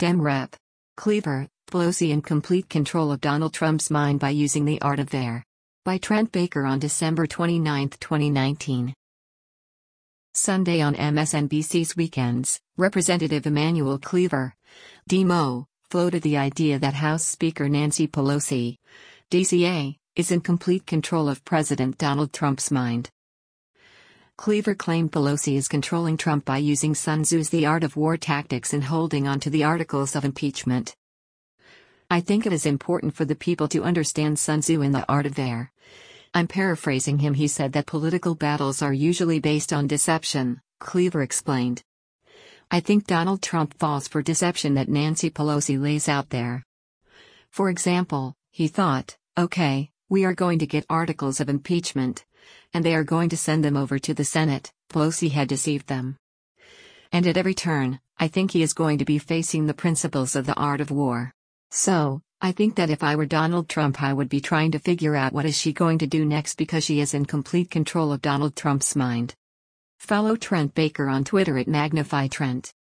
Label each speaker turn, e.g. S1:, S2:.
S1: Dem Rep. Cleaver, Pelosi in complete control of Donald Trump's mind by using the art of there. By Trent Baker on December 29, 2019. Sunday on MSNBC's Weekends, Representative Emanuel Cleaver, D-Mo, floated the idea that House Speaker Nancy Pelosi, DCA, is in complete control of President Donald Trump's mind. Cleaver claimed Pelosi is controlling Trump by using Sun Tzu's The Art of War tactics and holding on to the articles of impeachment. I think it is important for the people to understand Sun Tzu and the art of there. I'm paraphrasing him. He said that political battles are usually based on deception, Cleaver explained. I think Donald Trump falls for deception that Nancy Pelosi lays out there. For example, he thought, okay, we are going to get articles of impeachment, and they are going to send them over to the Senate. Pelosi had deceived them. And at every turn, I think he is going to be facing the principles of the art of war. So, I think that if I were Donald Trump, I would be trying to figure out what is she going to do next because she is in complete control of Donald Trump's mind. Follow Trent Baker on Twitter at MagnifyTrent.